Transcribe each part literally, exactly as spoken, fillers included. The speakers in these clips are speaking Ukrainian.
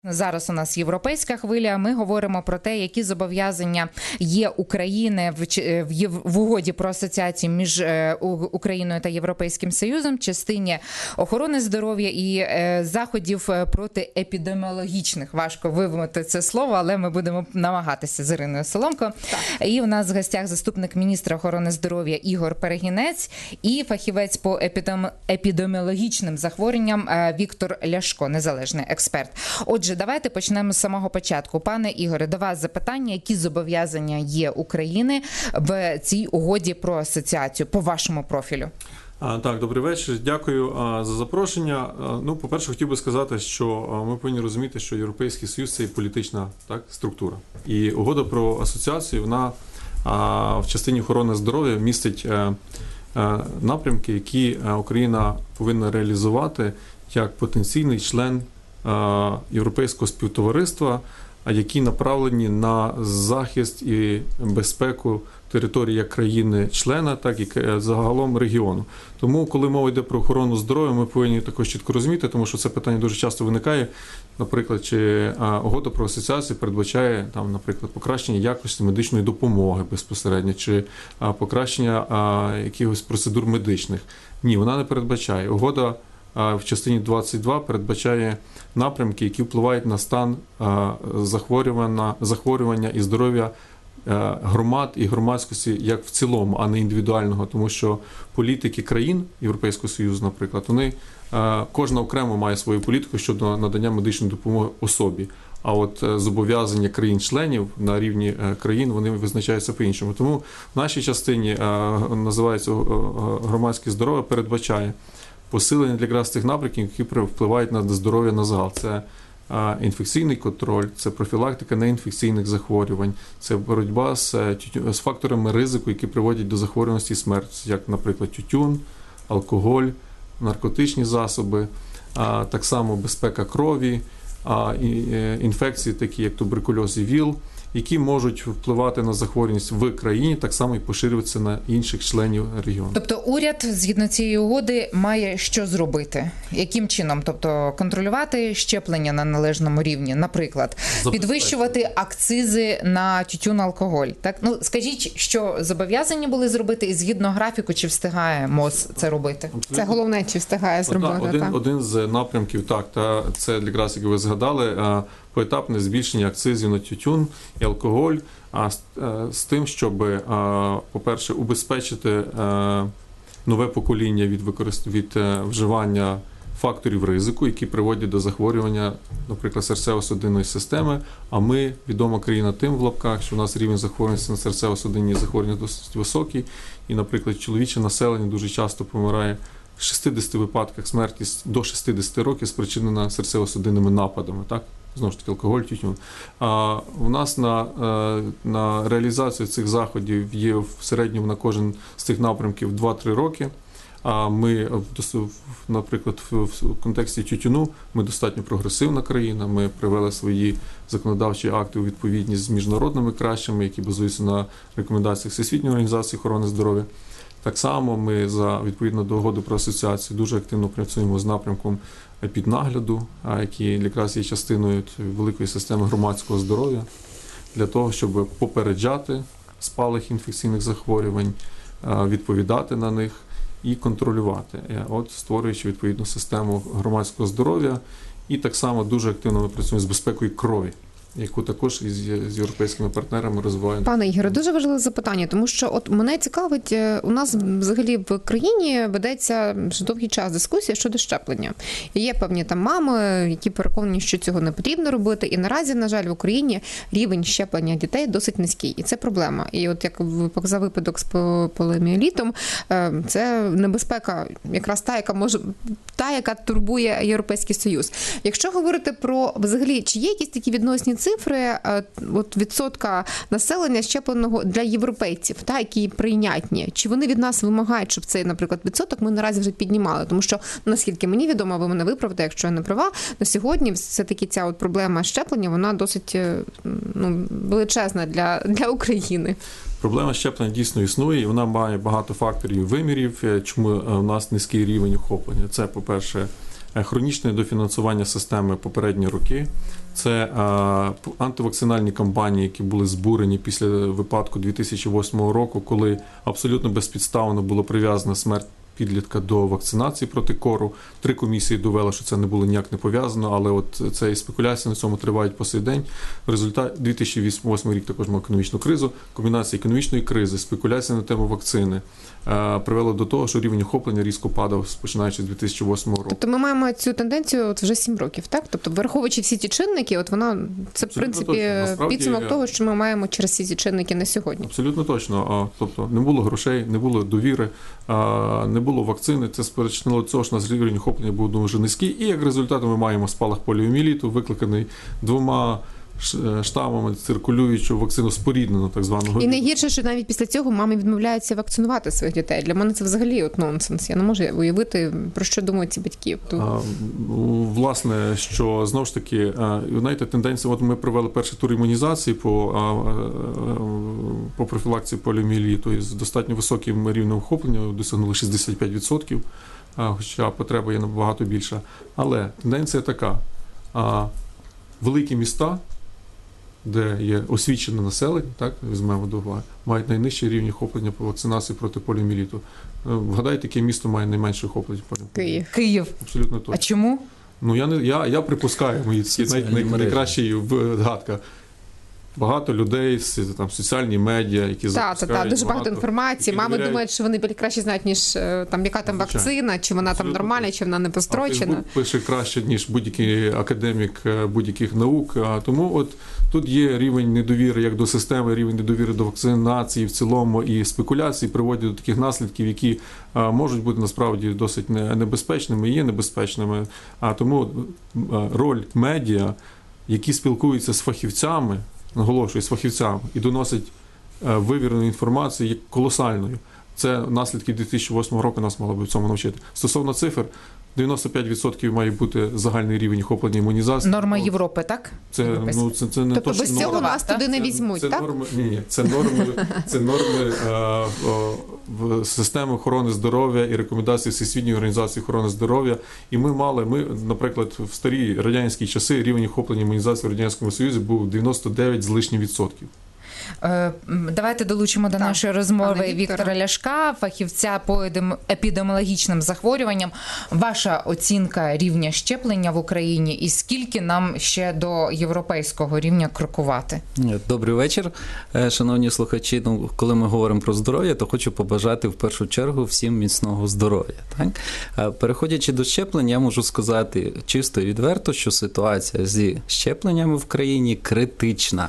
Зараз у нас європейська хвиля. Ми говоримо про те, які зобов'язання є України в, в, в угоді про асоціацію між Україною та Європейським Союзом в частині охорони здоров'я і е, заходів протиепідеміологічних. Важко вимовити це слово, але ми будемо намагатися з Іриною Соломко. Так. І у нас в гостях заступник міністра охорони здоров'я Ігор Перегінець і фахівець по епідем... епідеміологічним захворюванням Віктор Ляшко, незалежний експерт. Отже, давайте почнемо з самого початку. Пане Ігоре, до вас запитання, які зобов'язання є України в цій угоді про асоціацію по вашому профілю? А, так, добрий вечір. Дякую а, за запрошення. А, ну, по-перше, хотів би сказати, що а, ми повинні розуміти, що Європейський Союз – це політична так, структура. І угода про асоціацію, вона а, в частині охорони здоров'я містить а, а, напрямки, які а, Україна повинна реалізувати як потенційний член Європейського співтовариства, які направлені на захист і безпеку території як країни-члена, так і загалом регіону. Тому, коли мова йде про охорону здоров'я, ми повинні також чітко розуміти, тому що це питання дуже часто виникає. Наприклад, чи угода про асоціацію передбачає, там, наприклад, покращення якості медичної допомоги безпосередньо, чи покращення якихось процедур медичних. Ні, вона не передбачає. Угода в частині двадцять два передбачає напрямки, які впливають на стан захворювання, захворювання і здоров'я громад і громадськості як в цілому, а не індивідуального, тому що політики країн Європейського Союзу, наприклад, вони кожна окремо має свою політику щодо надання медичної допомоги особі. А от зобов'язання країн-членів на рівні країн, вони визначаються по-іншому. Тому в нашій частині, називається громадське здоров'я, передбачає посилення для якраз цих напрямків, які впливають на здоров'я на загал. Це інфекційний контроль, це профілактика неінфекційних захворювань, це боротьба з, з факторами ризику, які приводять до захворюваності і смерті, як, наприклад, тютюн, алкоголь, наркотичні засоби, так само безпека крові, інфекції, такі як туберкульоз і ВІЛ, які можуть впливати на захворюваність в країні, так само і поширюватися на інших членів регіону. Тобто уряд, згідно цієї угоди, має що зробити? Яким чином? Тобто контролювати щеплення на належному рівні, наприклад, підвищувати акцизи на тютюн, алкоголь. Так? Ну, скажіть, що зобов'язані були зробити і згідно графіку, чи встигає МОЗ це робити? Абсолютно. Це головне, чи встигає зробити. Один, так? один з напрямків, так, та це якраз, як ви згадали, поетапне збільшення акцизів на тютюн і алкоголь, а з, з тим, щоб, по-перше, убезпечити нове покоління від, використ... від вживання факторів ризику, які приводять до захворювання, наприклад, серцево-судинної системи, а ми відома країна тим в лапках, що у нас рівень захворюваності на серцево-судинні захворювання досить високий, і, наприклад, чоловіче населення дуже часто помирає в шістдесяти випадках смерті до шістдесяти років спричинена серцево-судинними нападами, так? Знову ж таки, алкоголь, тютюн. А у нас на, на реалізацію цих заходів є в середньому на кожен з цих напрямків два-три роки. А ми, наприклад, в контексті тютюну ми достатньо прогресивна країна, ми привели свої законодавчі акти у відповідність з міжнародними кращими, які базуються на рекомендаціях Всесвітньої організації охорони здоров'я. Так само ми за відповідно до угоди про асоціацію дуже активно працюємо з напрямком піднагляду, який якраз є частиною великої системи громадського здоров'я, для того, щоб попереджати спалах інфекційних захворювань, відповідати на них і контролювати, от створюючи відповідну систему громадського здоров'я. І так само дуже активно ми працюємо з безпекою крові, яку також із з європейськими партнерами розвиваємо. Пане Ігоре, дуже важливе запитання, тому що от мене цікавить, у нас взагалі в країні ведеться вже довгий час дискусія щодо щеплення. І є певні там мами, які переконані, що цього не потрібно робити, і наразі, на жаль, в Україні рівень щеплення дітей досить низький, і це проблема. І от як показав випадок з поліомієлітом, це небезпека, якраз та, яка може, та, яка турбує Європейський Союз. Якщо говорити про, взагалі, чи є якісь такі відносні цифри от відсотка населення щепленого для європейців, та, які прийнятні. Чи вони від нас вимагають, щоб цей, наприклад, відсоток ми наразі вже піднімали? Тому що, наскільки мені відомо, ви мене виправте, якщо я не права, на сьогодні все-таки ця от проблема щеплення, вона досить ну, величезна для, для України. Проблема щеплення дійсно існує, і вона має багато факторів і вимірів, чому у нас низький рівень охоплення. Це, по-перше, хронічне дофінансування системи попередні роки, це антивакцинальні кампанії, які були збурені після випадку дві тисячі восьмого року, коли абсолютно безпідставно було прив'язана смерть підлітка до вакцинації проти кору. Три комісії довели, що це не було ніяк не пов'язано, але от це і спекуляції на цьому тривають по сей день. В результаті дві тисячі восьмий рік також мав економічну кризу. Комбінація економічної кризи, спекуляції на тему вакцини привело до того, що рівень охоплення різко падав, починаючи з дві тисячі восьмого року. Тобто ми маємо цю тенденцію от вже сім років, так? Тобто, враховуючи всі ті чинники, от вона, це, в принципі, Насправді, підсумок того, що ми маємо через всі ці чинники на сьогодні. Абсолютно точно. Тобто, не було грошей, не було довіри, не було вакцини. Це спричинило цього, що у нас рівень охоплення був дуже низький. І як результат ми маємо спалах поліомієліту, викликаний двома штамами циркулюючу вакцину споріднену, так званого. І найгірше, що навіть після цього мами відмовляються вакцинувати своїх дітей. Для мене це взагалі от нонсенс. Я не можу уявити, про що думають ці батьки. А, власне, що знову ж таки, знаєте, тенденція, от ми провели перший тур імунізації по, по профілакції поліомієліту з достатньо високим рівнем охоплення, досягнули шістдесят п'ять відсотків, хоча потреба є набагато більша. Але тенденція така, великі міста, де є освічене населення, так, візьмемо до уваги, мають найнижчий рівень охоплення по вакцинації проти поліомієліту. Вгадайте, яке місто має найменше охоплення поліомієліту? Київ. Київ. Абсолютно точно. А чому? Ну, я, не, я, я припускаю, мої най, най, найкращі вгадка. Багато людей, там, соціальні медіа, які запускають. Так, так, дуже багато інформації. Мами довіряють... думають, що вони більш краще знають, ніж там, яка там вакцина, чи вона Абсолютно там нормальна, чи вона не построчена. А пише краще, ніж будь-який академік будь-яких наук. Тому от тут є рівень недовіри як до системи, рівень недовіри до вакцинації в цілому і спекуляцій приводять до таких наслідків, які можуть бути насправді досить небезпечними і є небезпечними. А тому роль медіа, які спілкуються з фахівцями, наголошую, з фахівцями і доносить вивірену інформацію є колосальною. Це наслідки дві тисячі восьмого року нас мало би в цьому навчити. Стосовно цифр, дев'яносто п'ять відсотків має бути загальний рівень охоплення імунізації. Норма Європи, так? Це, ну, це, це не тобто точно без цього норма. нас туди не візьмуть, це, так? Це норми, ні, ні, це норми, це норми е, в системи охорони здоров'я і рекомендації Всесвітньої організації охорони здоров'я. І ми мали, ми, наприклад, в старі радянські часи рівень охоплення імунізації в Радянському Союзі був дев'яносто дев'ять з лишнім відсотків. Давайте долучимо до так, нашої розмови Віктора. Віктора Ляшка, фахівця по епідеміологічним захворюванням. Ваша оцінка рівня щеплення в Україні і скільки нам ще до європейського рівня крокувати? Добрий вечір, шановні слухачі. Ну, коли ми говоримо про здоров'я, то хочу побажати в першу чергу всім міцного здоров'я. Так? Переходячи до щеплення, я можу сказати чисто і відверто, що ситуація зі щепленнями в країні критична.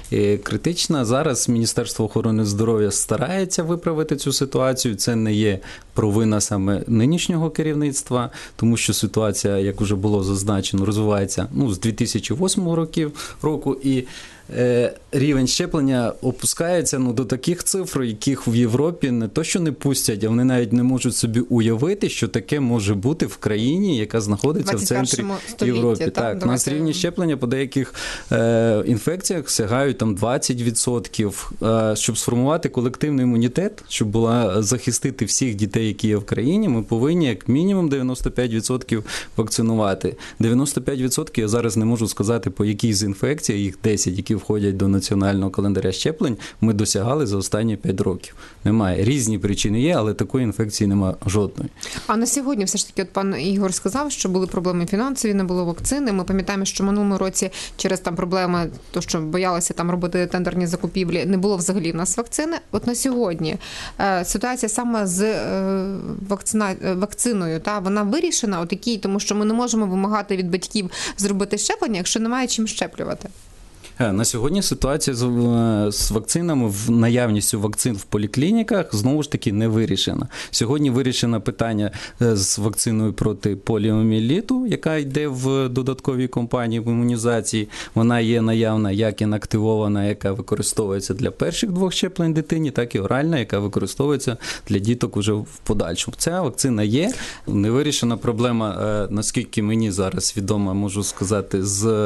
І критична. Зараз Міністерство охорони здоров'я старається виправити цю ситуацію. Це не є провина саме нинішнього керівництва, тому що ситуація, як вже було зазначено, розвивається ну, з дві тисячі восьмого років, року і е, рівень щеплення опускається ну, до таких цифр, яких в Європі не то, що не пустять, а вони навіть не можуть собі уявити, що таке може бути в країні, яка знаходиться в центрі Європи. Так, так, у нас рівні щеплення по деяких е, інфекціях сягають там двадцять відсотків, е, щоб сформувати колективний імунітет, щоб була захистити всіх дітей, які є в країні, ми повинні як мінімум дев'яносто п'ять відсотків вакцинувати. дев'яносто п'ять відсотків я зараз не можу сказати, по якій з інфекцій, їх десять, які входять до національного календаря щеплень, ми досягали за останні п'ять років. Немає. Різні причини є, але такої інфекції немає жодної. А на сьогодні все ж таки, от пан Ігор сказав, що були проблеми фінансові, не було вакцини. Ми пам'ятаємо, що в минулому році через там проблеми, то що боялися там робити тендерні закупівлі, не було взагалі в нас вакцини. От на сьогодні е, ситуація саме з е, вакцина, вакциною, та вона вирішена, от якій, тому що ми не можемо вимагати від батьків зробити щеплення, якщо немає чим щеплювати. На сьогодні ситуація з, з вакцинами, в наявністю вакцин в поліклініках, знову ж таки, не вирішена. Сьогодні вирішено питання з вакциною проти поліомієліту, яка йде в додатковій кампанії в імунізації. Вона є наявна, як інактивована, яка використовується для перших двох щеплень дитині, так і оральна, яка використовується для діток уже в подальшому. Ця вакцина є. Не вирішена проблема, наскільки мені зараз відомо, можу сказати,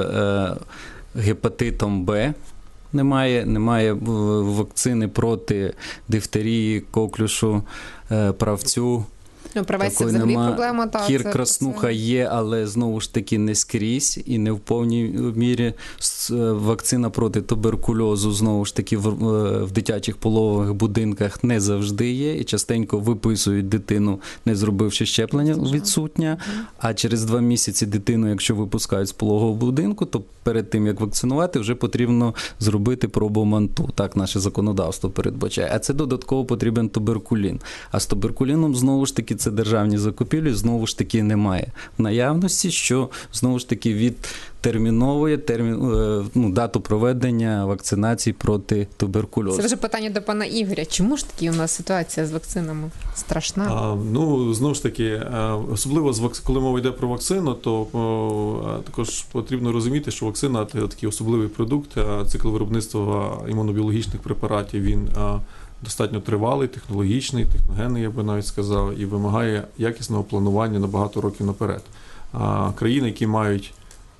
з гепатитом Б немає, немає вакцини проти дифтерії, коклюшу, правцю. Ну, правець це Такої взагалі нема. проблема. Та, Кір це- краснуха це- є, але знову ж таки не скрізь і не в повній мірі. С- Вакцина проти туберкульозу знову ж таки в, е, в дитячих пологових будинках не завжди є, і частенько виписують дитину, не зробивши щеплення, відсутня. А через два місяці дитину, якщо випускають з пологового будинку, то перед тим, як вакцинувати, вже потрібно зробити пробу манту. Так наше законодавство передбачає. А це додатково потрібен туберкулін. А з туберкуліном, знову ж таки, це державні закупівлі, знову ж таки, немає наявності, що, знову ж таки, відтерміновує термін, ну, дату проведення вакцинації проти туберкульозу. Це вже питання до пана Ігоря. Чому ж таки у нас ситуація з вакцинами страшна? А, ну, знову ж таки, особливо з вакци... коли мова йде про вакцину, то о, також потрібно розуміти, що вакцина – це такий особливий продукт, цикл виробництва імунобіологічних препаратів, він а, достатньо тривалий, технологічний, техногенний, я би навіть сказав, і вимагає якісного планування на багато років наперед. А країни, які мають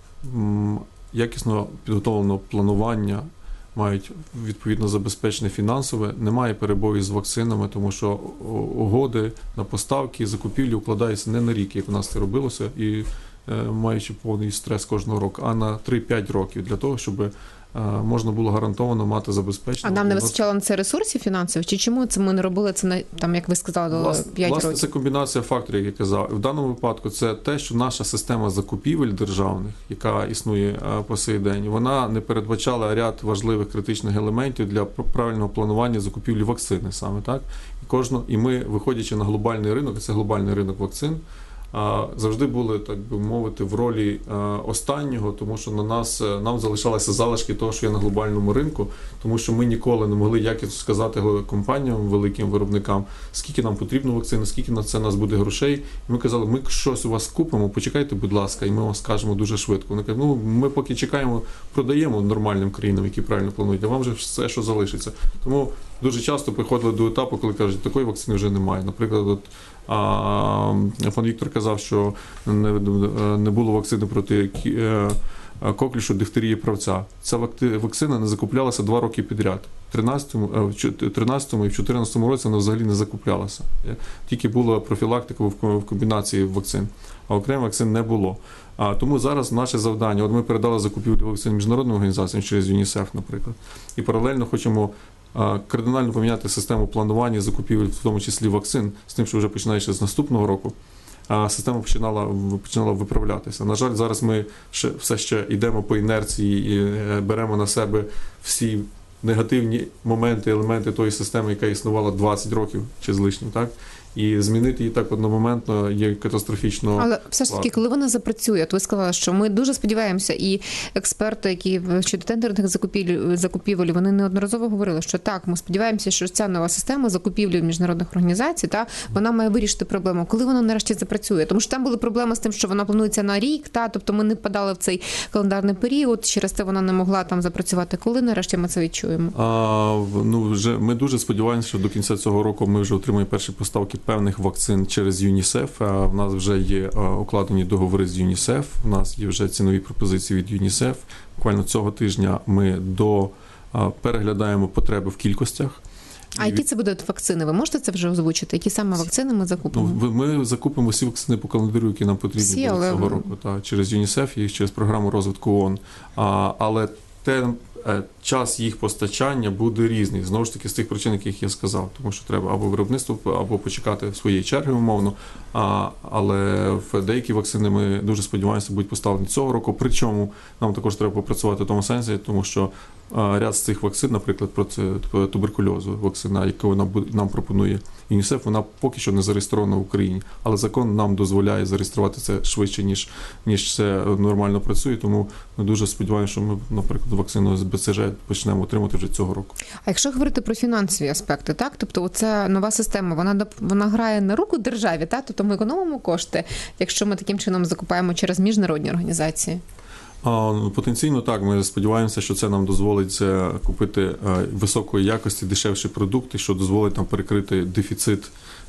м, якісно підготовленого планування, мають відповідно забезпечене фінансове, немає перебоїв з вакцинами, тому що угоди на поставки, закупівлі укладаються не на рік, як у нас це робилося, і е, маючи повний стрес кожного року, а на три-п'ять років для того, щоб е, можна було гарантовано мати забезпечення. А нам не вистачало на це ресурсів фінансових? Чи чому це ми не робили це на, там, як ви сказали, Власне, п'ять власне, років? це комбінація факторів, як я казав. В даному випадку це те, що наша система закупівель державних, яка існує по сей день, вона не передбачала ряд важливих критичних елементів для правильного планування закупівлі вакцини саме, так? І кожну, і ми, виходячи на глобальний ринок, це глобальний ринок вакцин, завжди були, так би мовити, в ролі останнього, тому що на нас, нам залишалися залишки того, що є на глобальному ринку, тому що ми ніколи не могли якісно сказати компаніям, великим виробникам, скільки нам потрібно вакцини, скільки на це нас буде грошей. І ми казали, ми щось у вас купимо, почекайте, будь ласка, і ми вам скажемо дуже швидко. Вони кажуть, ну, ми поки чекаємо, продаємо нормальним країнам, які правильно планують, а вам вже все, що залишиться. Тому дуже часто приходили до етапу, коли кажуть, такої вакцини вже немає. Наприклад, от, а, пан Віктор казав, що не, не було вакцини проти коклюшу, дифтерії, правця. Ця вакцина не закуплялася два роки підряд. В тринадцятому і в чотирнадцятому році вона взагалі не закуплялася. Тільки була профілактика в комбінації вакцин, а окремо вакцин не було. А тому зараз наше завдання, от ми передали закупівлю вакцин міжнародним організаціям через ЮНІСЕФ, наприклад, і паралельно хочемо кардинально поміняти систему планування закупівель, в тому числі вакцин, з тим, що вже починаючи з наступного року, система починала, починала виправлятися. На жаль, зараз ми ще, все ще йдемо по інерції і беремо на себе всі негативні моменти, елементи тої системи, яка існувала двадцять років чи з лишнім, так? І змінити її так одномоментно є катастрофічно. Але все ж таки, коли вона запрацює, то ви сказали, що ми дуже сподіваємося, і експерти, які щодо тендерних закупівель, закупівель, вони неодноразово говорили, що так, ми сподіваємося, що ця нова система закупівлі міжнародних організацій, та, вона має вирішити проблему. Коли вона нарешті запрацює? Тому що там були проблеми з тим, що вона планується на рік, та, тобто ми не впадали в цей календарний період, через це вона не могла там запрацювати. Коли нарешті ми це відчуємо? А, ну, вже, ми дуже сподіваємося, що до кінця цього року ми вже отримаємо перші поставки певних вакцин через ЮНІСЕФ. У нас вже є укладені договори з ЮНІСЕФ, у нас є вже цінові пропозиції від ЮНІСЕФ. Буквально цього тижня ми до, переглядаємо потреби в кількостях. А які це будуть вакцини? Ви можете це вже озвучити? Які саме вакцини ми закупимо? Ну, ми закупимо всі вакцини по календарю, які нам потрібні всі, але... цього року, та, через ЮНІСЕФ і через програму розвитку ООН. А, але те, час їх постачання буде різний, знову ж таки, з тих причин, яких я сказав, тому що треба або виробництво, або почекати своєї черги, умовно, а, але в деякі вакцини ми дуже сподіваємося, будуть поставлені цього року, причому нам також треба попрацювати в тому сенсі, тому що а, ряд з цих вакцин, наприклад, проти туберкульозу, вакцина, яку нам, нам пропонує ЮНІСЕФ, вона поки що не зареєстрована в Україні, але закон нам дозволяє зареєструвати це швидше, ніж, ніж це нормально працює, тому ми дуже сподіваємося, що ми, наприклад, вакцину з БЦЖ почнемо отримати вже цього року. А якщо говорити про фінансові аспекти, так, тобто оця нова система, вона вона грає на руку державі, так, тобто ми економимо кошти, якщо ми таким чином закупаємо через міжнародні організації. А, потенційно так, ми сподіваємося, що це нам дозволить купити високої якості, дешевші продукти, що дозволить нам перекрити дефіцит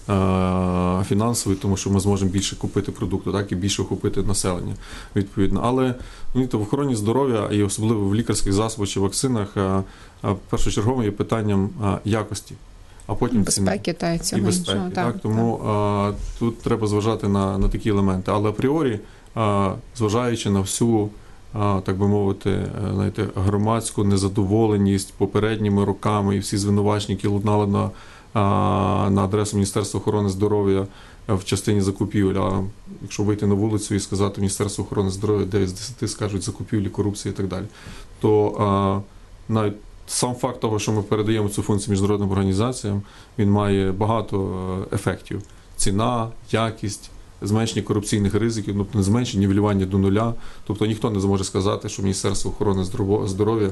фінансовий, тому що ми зможемо більше купити продукту, так, і більше охопити населення, відповідно. Але ну, в охороні здоров'я, і особливо в лікарських засобах чи вакцинах, першочерговим є питанням якості. а потім безпеки та і цього безпеки. іншого. Так, тому а, тут треба зважати на, на такі елементи. Але апріорі, а, зважаючи на всю, а, так би мовити, знаєте, громадську незадоволеність попередніми роками і всі звинувачення, які лунали на, а, на адресу Міністерства охорони здоров'я в частині закупівель. А якщо вийти на вулицю і сказати Міністерство охорони здоров'я дев'ять з десяти скажуть закупівлі, корупція і так далі, то а, навіть сам факт того, що ми передаємо цю функцію міжнародним організаціям, він має багато ефектів. Ціна, якість, зменшення корупційних ризиків, ну, не зменшення, нівелювання до нуля. Тобто ніхто не зможе сказати, що Міністерство охорони здоров'я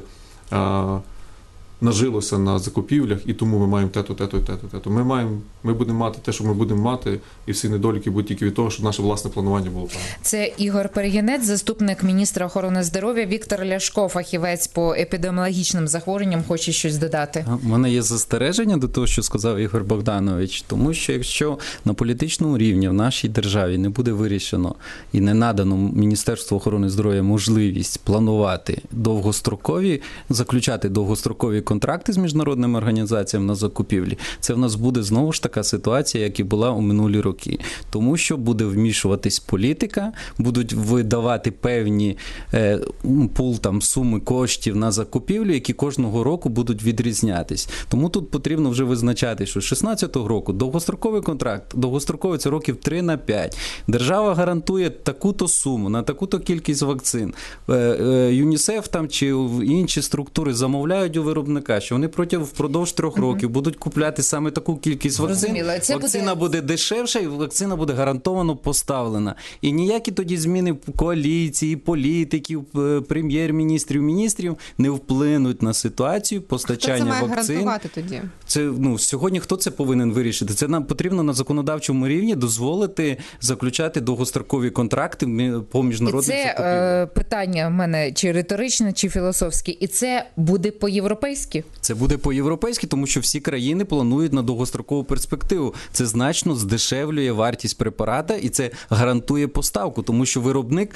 а, нажилося на закупівлях, і тому ми маємо те-то, те-то, те-то, те-то. Ми маємо, ми будемо мати те, що ми будемо мати, і всі недоліки будуть тільки від того, щоб наше власне планування було правильне. Це Ігор Перегінець, заступник міністра охорони здоров'я. Віктор Ляшко, фахівець по епідеміологічним захворюванням, хоче щось додати. У мене є застереження до того, що сказав Ігор Богданович, тому що якщо на політичному рівні в нашій державі не буде вирішено і не надано Міністерству охорони здоров'я можливість планувати довгострокові, заключати довгострокові контракти з міжнародними організаціями на закупівлі, це в нас буде знову ж така ситуація, як і була у минулі роки. Тому що буде вмішуватись політика, будуть видавати певні е, пул там суми коштів на закупівлю, які кожного року будуть відрізнятись. Тому тут потрібно вже визначати, що з шістнадцятого року довгостроковий контракт, довгостроковий це років три на п'ять. Держава гарантує таку-то суму на таку-то кількість вакцин. Е, е, ЮНІСЕФ там чи інші структури замовляють у виробника, що вони протягом впродовж трьох uh-huh. років будуть купляти саме таку кількість вакцин. Це вакцина буде... буде дешевша і вакцина буде гарантовано поставлена. І ніякі тоді зміни коаліції, політиків, прем'єр-міністрів, міністрів не вплинуть на ситуацію постачання вакцин. Хто це має вакцин. гарантувати тоді? Це, ну, сьогодні хто це повинен вирішити? Це нам потрібно на законодавчому рівні дозволити заключати довгострокові контракти по міжнародних закупівлях. Це закупівлях. Е, питання в мене чи риторичне, чи філософське. І це буде по-європейськи? Це буде по-європейськи, тому що всі країни планують на довгострокову перспективу. Це значно здешевлює вартість препарата і це гарантує поставку, тому що виробник,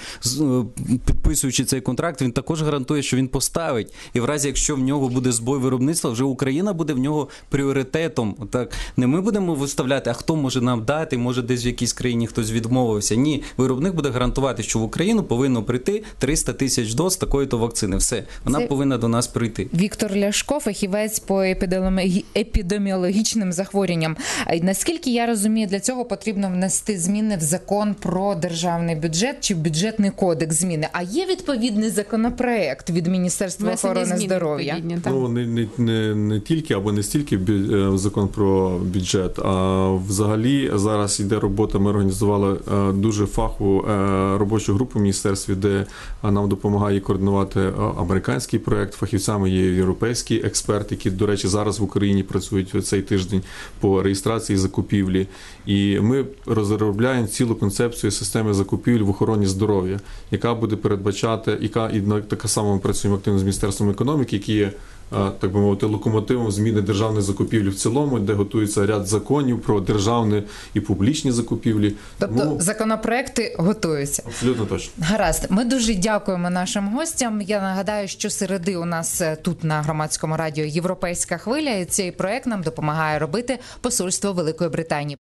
підписуючи цей контракт, він також гарантує, що він поставить. І в разі, якщо в нього буде збой виробництва, вже Україна буде в нього пріоритетом. Так, не ми будемо виставляти, а хто може нам дати, може десь в якійсь країні хтось відмовився. Ні, виробник буде гарантувати, що в Україну повинно прийти триста тисяч доз такої-то вакцини. Все, вона це... повинна до нас прийти. Віктор Ляшко, фахівець по епідеміологічним захворюванням. Наскільки я розумію, для цього потрібно внести зміни в закон про державний бюджет чи в бюджетний кодекс зміни. А є відповідний законопроект від Міністерства охорони здоров'я? Ну, не, не, не, не тільки або не стільки бю, закон про бюджет, а взагалі зараз йде робота. Ми організували дуже фахову робочу групу в міністерстві, де нам допомагає координувати американський проект. Фахівцями є європейські експерти, які, до речі, зараз в Україні працюють в цей тиждень по реєстрації закупівлі. І ми розробляємо цілу концепцію системи закупівель в охороні здоров'я, яка буде передбачати, яка і така сама ми працюємо активно з Міністерством економіки, які є, так би мовити, локомотивом зміни державної закупівлі в цілому, де готується ряд законів про державні і публічні закупівлі. Тобто Тому... законопроекти готуються? Абсолютно точно. Гаразд. Ми дуже дякуємо нашим гостям. Я нагадаю, що середи у нас тут на Громадському радіо «Європейська хвиля», і цей проект нам допомагає робити Посольство Великої Британії.